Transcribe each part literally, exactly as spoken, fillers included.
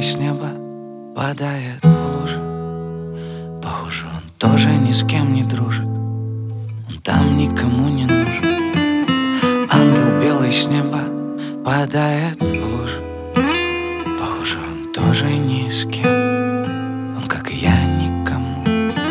белый с неба падает в лужу. Похоже, он тоже ни с кем не дружит, он там никому не нужен. Ангел белый с неба падает в лужу. Похоже, он тоже ни с кем, он, как и я, никому.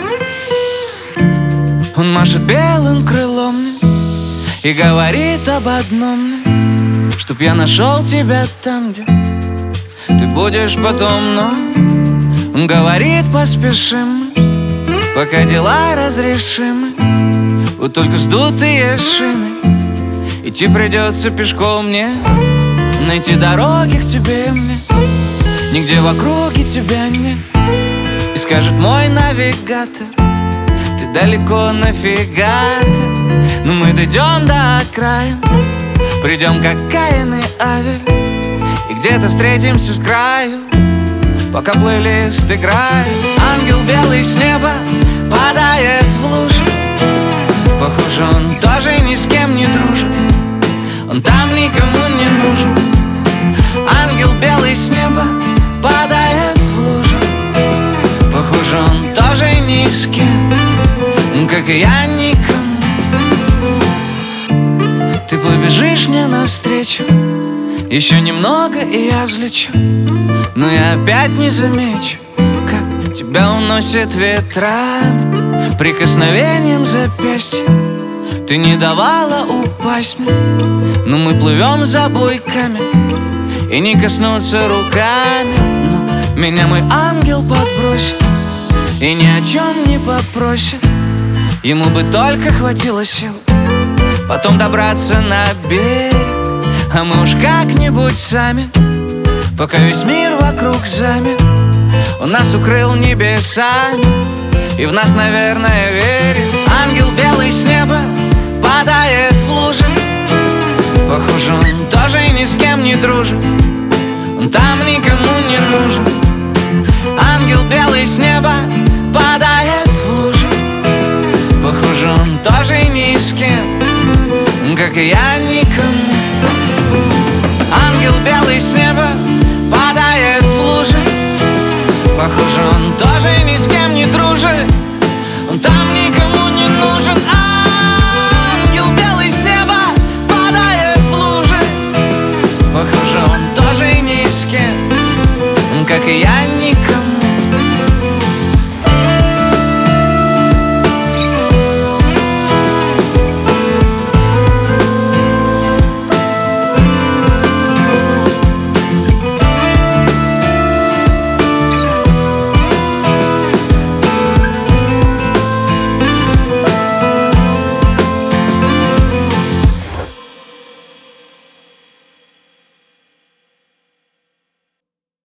Он машет белым крылом мне и говорит об одном мне: чтоб я нашел тебя там, где ты будешь потом. Но он говорит: поспешим, пока дела разрешимы. Вот только сдутые шины, идти придется пешком мне. Найти дороги к тебе мне нигде в округе тебя нет. И скажет мой навигатор: ты далеко нафига ты? Но мы дойдем до окраин, придем как Каин и Авель, и где-то встретимся с краю, пока плейлист играет. Ангел белый с неба падает в лужу. Похоже, он тоже ни с кем не дружит, он там никому не нужен. Ангел белый с неба падает в лужу. Похоже, он тоже ни с кем, как и я, никому. Ты побежишь мне навстречу, еще немного и я взлечу, но я опять не замечу, как тебя уносит ветрами, прикосновением запястья. Ты не давала упасть мне, но мы плывем за буйками, и не коснуться руками. Но меня мой ангел подбросит и ни о чем не попросит. Ему бы только хватило сил потом добраться на берег, а мы уж как-нибудь сами, пока весь мир вокруг замер. Он нас укрыл небесами и в нас, наверное, верит. Ангел белый с неба падает в лужи. Похоже, он тоже ни с кем не дружит, он там никому не нужен. Ангел белый с неба падает в лужи. Похоже, он тоже ни с кем, как и я, никому. Ангел белый с неба падает в лужи. Похоже, он тоже ни с кем не дружит, он там никому не нужен. Ангел белый с неба падает в лужи. Похоже, он тоже ни с кем, как и я,